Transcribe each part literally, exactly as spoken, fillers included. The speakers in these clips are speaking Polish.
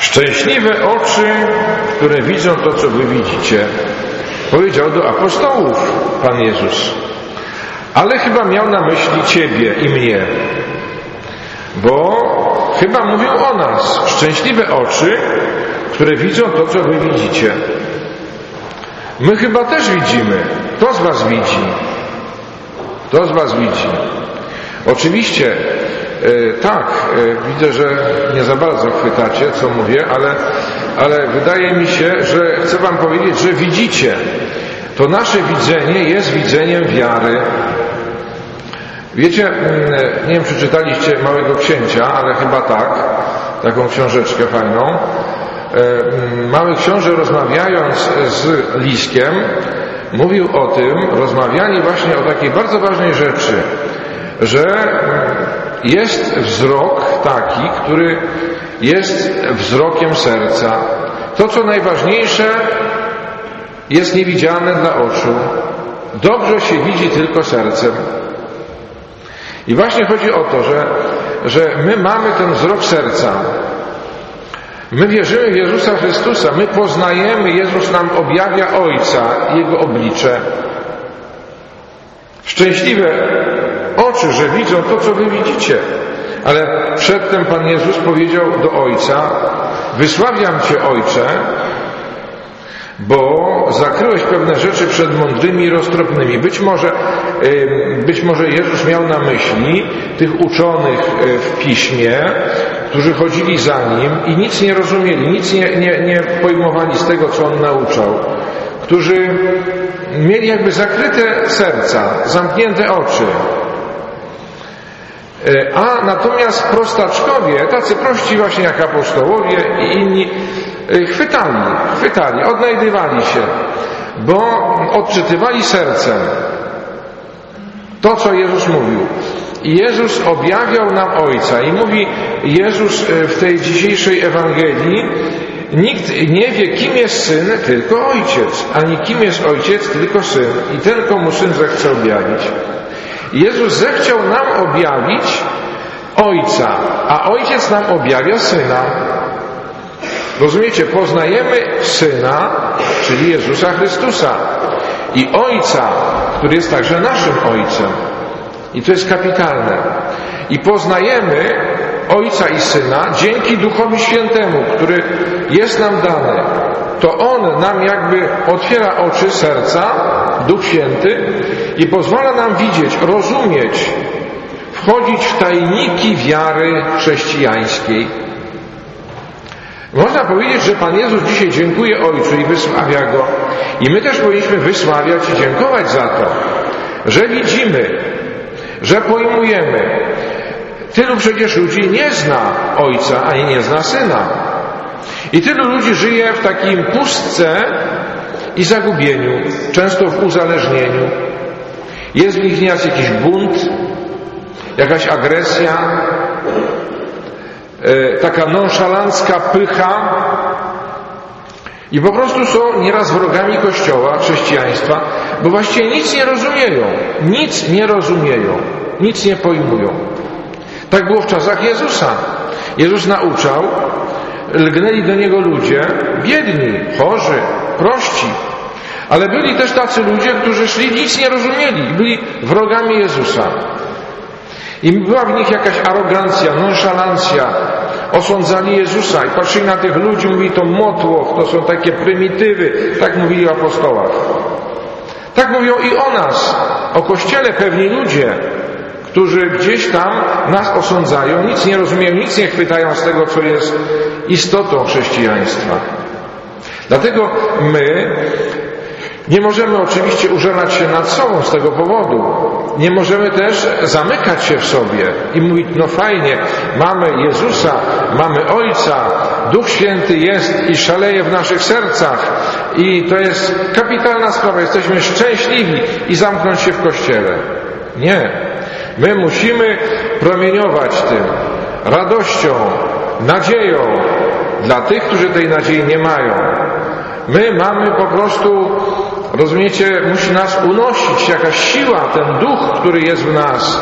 Szczęśliwe oczy, które widzą to, co wy widzicie, powiedział do apostołów Pan Jezus. Ale chyba miał na myśli ciebie i mnie, bo chyba mówił o nas. Szczęśliwe oczy, które widzą to, co wy widzicie. My chyba też widzimy. Kto z was widzi? Kto z was widzi? Oczywiście, e, tak, e, widzę, że nie za bardzo chwytacie, co mówię, ale, ale wydaje mi się, że chcę wam powiedzieć, że widzicie. To nasze widzenie jest widzeniem wiary. Wiecie, nie wiem, czy czytaliście Małego Księcia, ale chyba tak, taką książeczkę fajną. Mały książę, rozmawiając z Liskiem, mówił o tym, rozmawiali właśnie o takiej bardzo ważnej rzeczy, że jest wzrok taki, który jest wzrokiem serca. To, co najważniejsze, jest niewidzialne dla oczu. Dobrze się widzi tylko sercem. I właśnie chodzi o to, że, że my mamy ten wzrok serca. My wierzymy w Jezusa Chrystusa. My poznajemy, Jezus nam objawia Ojca, Jego oblicze. Szczęśliwe oczy, że widzą to, co wy widzicie. Ale przedtem Pan Jezus powiedział do Ojca: wysławiam Cię, Ojcze, bo zakryłeś pewne rzeczy przed mądrymi i roztropnymi. Być może, być może Jezus miał na myśli tych uczonych w Piśmie, którzy chodzili za Nim i nic nie rozumieli, nic nie, nie, nie pojmowali z tego, co On nauczał, którzy mieli jakby zakryte serca, zamknięte oczy. A natomiast prostaczkowie, tacy prości właśnie jak apostołowie i inni, chwytali, chwytali, odnajdywali się, bo odczytywali sercem to, co Jezus mówił. I Jezus objawiał nam Ojca i mówi Jezus w tej dzisiejszej Ewangelii: nikt nie wie, kim jest Syn, tylko Ojciec, ani kim jest Ojciec, tylko Syn i ten, komu Syn zechce objawić. Jezus zechciał nam objawić Ojca, a Ojciec nam objawia Syna. Rozumiecie? Poznajemy Syna, czyli Jezusa Chrystusa, i Ojca, który jest także naszym Ojcem. I to jest kapitalne. I poznajemy Ojca i Syna dzięki Duchowi Świętemu, który jest nam dany. To On nam jakby otwiera oczy serca, Duch Święty, i pozwala nam widzieć, rozumieć, wchodzić w tajniki wiary chrześcijańskiej. Można powiedzieć, że Pan Jezus dzisiaj dziękuje Ojcu i wysławia Go. I my też powinniśmy wysławiać i dziękować za to, że widzimy, że pojmujemy. Tylu przecież ludzi nie zna Ojca, ani nie zna Syna. I tylu ludzi żyje w takim pustce i zagubieniu, często w uzależnieniu. Jest w nich nieraz jakiś bunt, jakaś agresja, e, taka nonszalancka pycha i po prostu są nieraz wrogami Kościoła, chrześcijaństwa, bo właściwie nic nie rozumieją, nic nie rozumieją, nic nie pojmują. Tak było w czasach Jezusa. Jezus nauczał, lgnęli do Niego ludzie biedni, chorzy, prości, ale byli też tacy ludzie, którzy szli, nic nie rozumieli, byli wrogami Jezusa. I była w nich jakaś arogancja, nonszalancja. Osądzali Jezusa i patrzyli na tych ludzi, mówili: to motłoch, to są takie prymitywy. Tak mówili o apostołach. Tak mówią i o nas, o Kościele pewni ludzie, którzy gdzieś tam nas osądzają, nic nie rozumieją, nic nie chwytają z tego, co jest istotą chrześcijaństwa. Dlatego my nie możemy oczywiście użalać się nad sobą z tego powodu. Nie możemy też zamykać się w sobie i mówić: no fajnie, mamy Jezusa, mamy Ojca, Duch Święty jest i szaleje w naszych sercach i to jest kapitalna sprawa, jesteśmy szczęśliwi, i zamknąć się w Kościele. Nie. My musimy promieniować tym radością, nadzieją dla tych, którzy tej nadziei nie mają. My mamy po prostu, rozumiecie, musi nas unosić jakaś siła, ten duch, który jest w nas.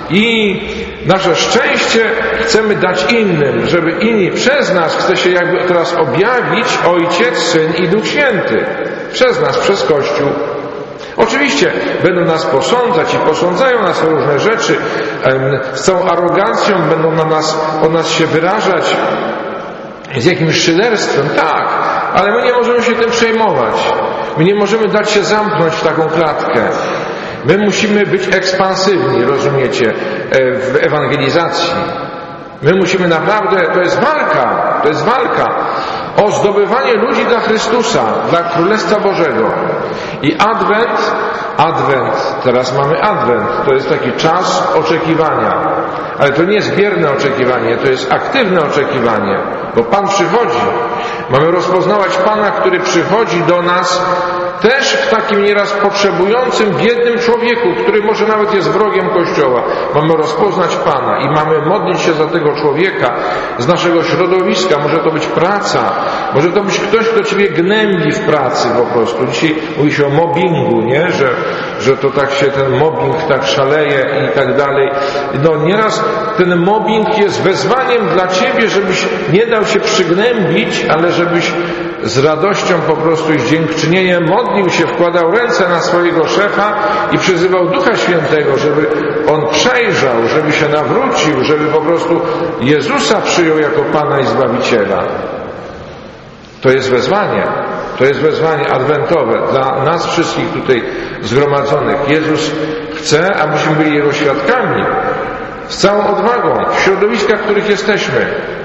I nasze szczęście chcemy dać innym, żeby inni przez nas chce się jakby teraz objawić Ojciec, Syn i Duch Święty. Przez nas, przez Kościół. Oczywiście będą nas posądzać i posądzają nas o różne rzeczy, z całą arogancją będą na nas, o nas się wyrażać, z jakimś szyderstwem, tak, ale my nie możemy się tym przejmować. My nie możemy dać się zamknąć w taką klatkę. My musimy być ekspansywni, rozumiecie, w ewangelizacji. My musimy naprawdę, to jest walka, to jest walka o zdobywanie ludzi dla Chrystusa, dla Królestwa Bożego. I Adwent, Adwent, teraz mamy Adwent, to jest taki czas oczekiwania. Ale to nie jest bierne oczekiwanie, to jest aktywne oczekiwanie, bo Pan przychodzi. Mamy rozpoznawać Pana, który przychodzi do nas też w takim nieraz potrzebującym, biednym człowieku, który może nawet jest wrogiem Kościoła. Mamy rozpoznać Pana i mamy modlić się za tego człowieka z naszego środowiska. Może to być praca, może to być ktoś, kto Ciebie gnębi w pracy po prostu. Dzisiaj mówi się o mobbingu, nie? Że, że to tak się ten mobbing tak szaleje i tak dalej. No nieraz ten mobbing jest wezwaniem dla Ciebie, żebyś nie dał się przygnębić, ale żebyś z radością po prostu i z dziękczynieniem modlił się, wkładał ręce na swojego szefa i przyzywał Ducha Świętego, żeby on przejrzał, żeby się nawrócił, żeby po prostu Jezusa przyjął jako Pana i Zbawiciela. To jest wezwanie. To jest wezwanie adwentowe dla nas wszystkich tutaj zgromadzonych. Jezus chce, abyśmy byli Jego świadkami z całą odwagą w środowiskach, w których jesteśmy.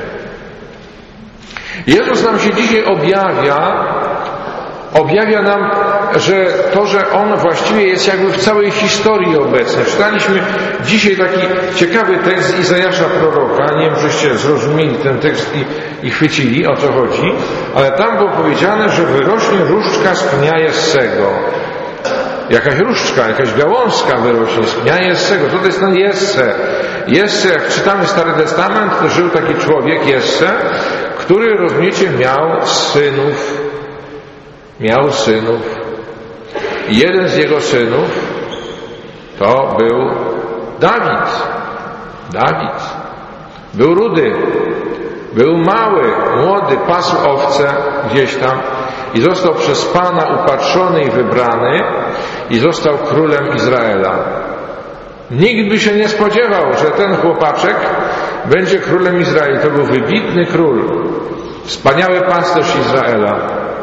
Jezus nam się dzisiaj objawia, objawia nam, że to, że On właściwie jest jakby w całej historii obecny. Czytaliśmy dzisiaj taki ciekawy tekst z Izajasza proroka. Nie wiem, żeście zrozumieli ten tekst i, i chwycili, o co chodzi, ale tam było powiedziane, że wyrośnie różdżka z pnia Jessego. Jakaś różdżka, jakaś gałązka wyrośnie z pnia Jessego. Co to jest ten Jesse? Jesse, jak czytamy Stary Testament, to żył taki człowiek, Jesse, który, rozumiecie, miał synów. Miał synów. I jeden z jego synów to był Dawid. Dawid. Był rudy. Był mały, młody, pasł owce gdzieś tam i został przez Pana upatrzony i wybrany i został królem Izraela. Nikt by się nie spodziewał, że ten chłopaczek będzie królem Izraela. To był wybitny król, wspaniały pasterz Izraela.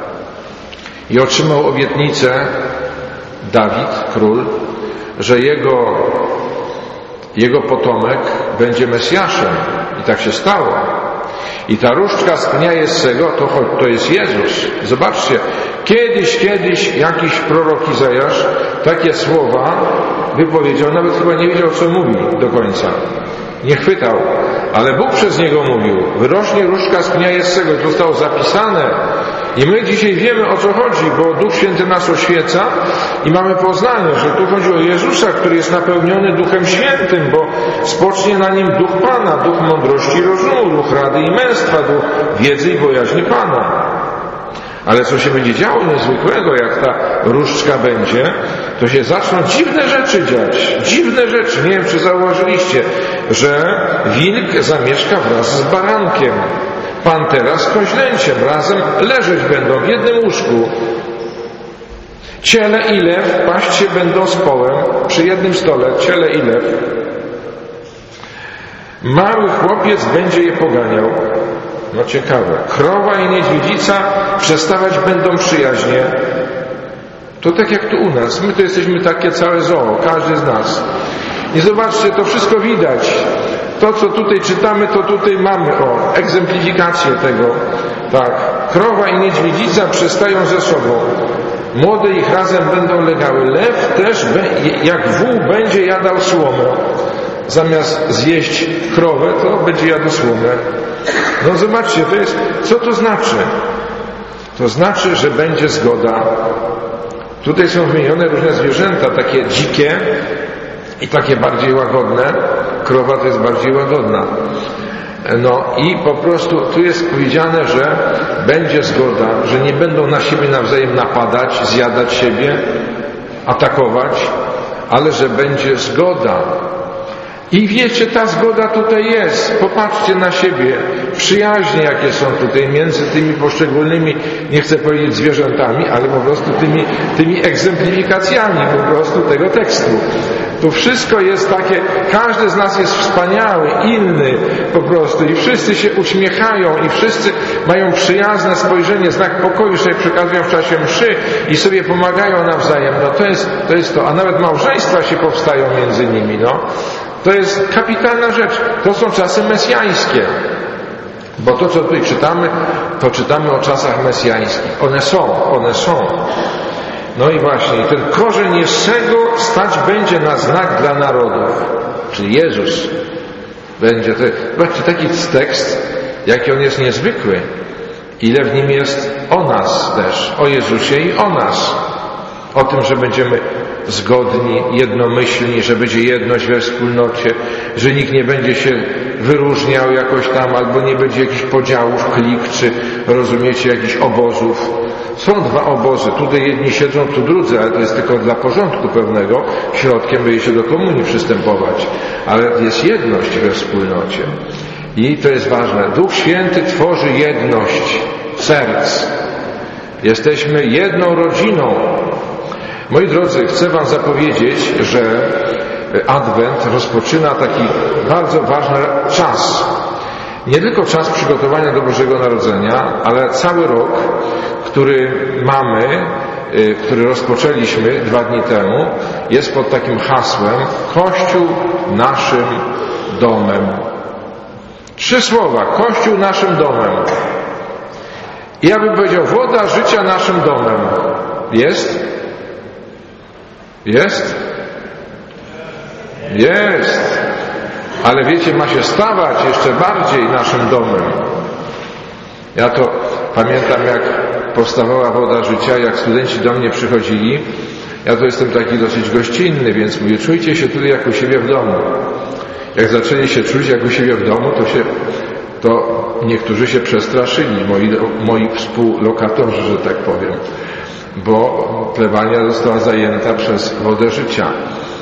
I otrzymał obietnicę Dawid, król, że jego, jego potomek będzie Mesjaszem. I tak się stało. I ta różdżka z pnia Jessego to, to jest Jezus. Zobaczcie, kiedyś, kiedyś jakiś prorok Izajasz takie słowa wypowiedział, nawet chyba nie wiedział, co mówi do końca. Nie chwytał, ale Bóg przez niego mówił. Wyrośnie różdżka z pnia Jessego, to zostało zapisane. I my dzisiaj wiemy, o co chodzi, bo Duch Święty nas oświeca i mamy poznanie, że tu chodzi o Jezusa, który jest napełniony Duchem Świętym, bo spocznie na nim Duch Pana, Duch mądrości i rozumu, Duch rady i męstwa, Duch wiedzy i bojaźni Pana. Ale co się będzie działo niezwykłego, jak ta różdżka będzie, to się zaczną dziwne rzeczy dziać. Dziwne rzeczy. Nie wiem, czy zauważyliście, że wilk zamieszka wraz z barankiem. Pantera z koźlęciem razem leżeć będą w jednym łóżku. Ciele i lew paść się będą z połem przy jednym stole. Ciele i lew. Mały chłopiec będzie je poganiał. No ciekawe. Krowa i niedźwiedzica przestawać będą przyjaźnie. To tak jak tu u nas. My to jesteśmy takie całe zoo. Każdy z nas. I zobaczcie, to wszystko widać. To, co tutaj czytamy, to tutaj mamy, o, egzemplifikację tego. Tak, krowa i niedźwiedzica przestają ze sobą. Młode ich razem będą legały. Lew też, jak wół, będzie jadał słomę. Zamiast zjeść krowę, to będzie jadł słomę. No zobaczcie, to jest, co to znaczy? To znaczy, że będzie zgoda. Tutaj są wymienione różne zwierzęta, takie dzikie i takie bardziej łagodne. Krowa to jest bardziej łagodna. No i po prostu tu jest powiedziane, że będzie zgoda, że nie będą na siebie nawzajem napadać, zjadać siebie, atakować, ale że będzie zgoda. I wiecie, ta zgoda tutaj jest. Popatrzcie na siebie. Przyjaźnie, jakie są tutaj między tymi poszczególnymi, nie chcę powiedzieć zwierzętami, ale po prostu tymi, tymi egzemplifikacjami po prostu tego tekstu. To wszystko jest takie, każdy z nas jest wspaniały, inny po prostu i wszyscy się uśmiechają i wszyscy mają przyjazne spojrzenie, znak pokoju sobie przekazują w czasie mszy i sobie pomagają nawzajem. No to jest to, jest to. A nawet małżeństwa się powstają między nimi, no. To jest kapitalna rzecz. To są czasy mesjańskie. Bo to, co tutaj czytamy, to czytamy o czasach mesjańskich. One są, one są. No i właśnie, ten korzeń Jessego stać będzie na znak dla narodów. Czyli Jezus będzie. To, zobaczcie, taki tekst, jaki on jest niezwykły. Ile w nim jest o nas też, o Jezusie i o nas. O tym, że będziemy zgodni, jednomyślni, że będzie jedność we wspólnocie, że nikt nie będzie się wyróżniał jakoś tam, albo nie będzie jakichś podziałów, klik, czy rozumiecie, jakichś obozów. Są dwa obozy, tutaj jedni siedzą, tu drudzy, ale to jest tylko dla porządku pewnego, środkiem będzie się do komunii przystępować, ale jest jedność we wspólnocie. I to jest ważne. Duch Święty tworzy jedność serc. Jesteśmy jedną rodziną. Moi drodzy, chcę wam zapowiedzieć, że Adwent rozpoczyna taki bardzo ważny czas. Nie tylko czas przygotowania do Bożego Narodzenia, ale cały rok, który mamy, który rozpoczęliśmy dwa dni temu, jest pod takim hasłem Kościół naszym domem. Trzy słowa. Kościół naszym domem. I ja bym powiedział, woda życia naszym domem. Jest? Jest? Jest. Ale wiecie, ma się stawać jeszcze bardziej naszym domem. Ja to pamiętam, jak powstawała woda życia, jak studenci do mnie przychodzili. Ja to jestem taki dosyć gościnny, więc mówię, czujcie się tutaj jak u siebie w domu. Jak zaczęli się czuć jak u siebie w domu, to się, to niektórzy się przestraszyli, moi, moi współlokatorzy, że tak powiem. Bo plebania została zajęta przez wodę życia,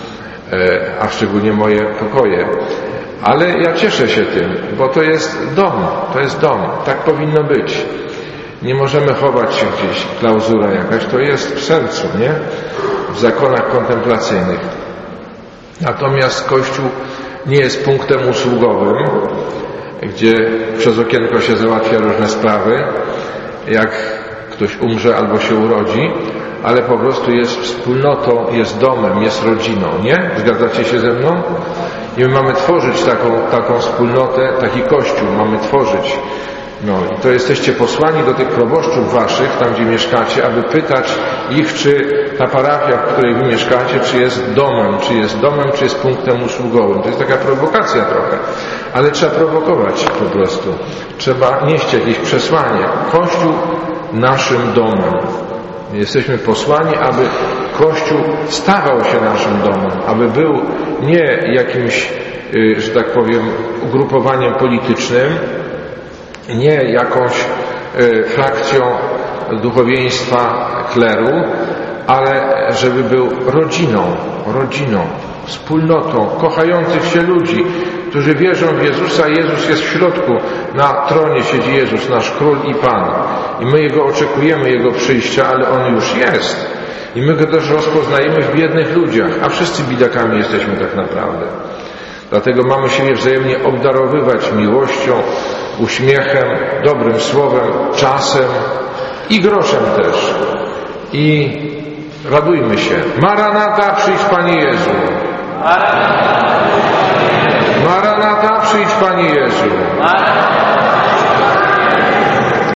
a szczególnie moje pokoje. Ale ja cieszę się tym, bo to jest dom, to jest dom, tak powinno być. Nie możemy chować się gdzieś, klauzura jakaś, to jest w sercu, nie? W zakonach kontemplacyjnych. Natomiast Kościół nie jest punktem usługowym, gdzie przez okienko się załatwia różne sprawy, jak ktoś umrze albo się urodzi, ale po prostu jest wspólnotą, jest domem, jest rodziną, nie? Zgadzacie się ze mną? I my mamy tworzyć taką, taką wspólnotę, taki Kościół mamy tworzyć. No i to jesteście posłani do tych proboszczów waszych, tam gdzie mieszkacie, aby pytać ich, czy ta parafia, w której wy mieszkacie, czy jest domem, czy jest domem, czy jest punktem usługowym. To jest taka prowokacja trochę, ale trzeba prowokować po prostu. Trzeba nieść jakieś przesłanie. Kościół naszym domem. Jesteśmy posłani, aby Kościół stawał się naszym domem, aby był nie jakimś, że tak powiem, ugrupowaniem politycznym, nie jakąś frakcją duchowieństwa, kleru, ale żeby był rodziną, rodziną, wspólnotą kochających się ludzi, którzy wierzą w Jezusa. Jezus jest w środku, na tronie siedzi Jezus, nasz Król i Pan. I my Jego oczekujemy, Jego przyjścia, ale On już jest. I my Go też rozpoznajemy w biednych ludziach, a wszyscy bidakami jesteśmy tak naprawdę. Dlatego mamy siebie wzajemnie obdarowywać miłością, uśmiechem, dobrym słowem, czasem i groszem też. I radujmy się. Maranata, przyjdź Panie Jezu. Maranata, przyjdź Panie Jezu.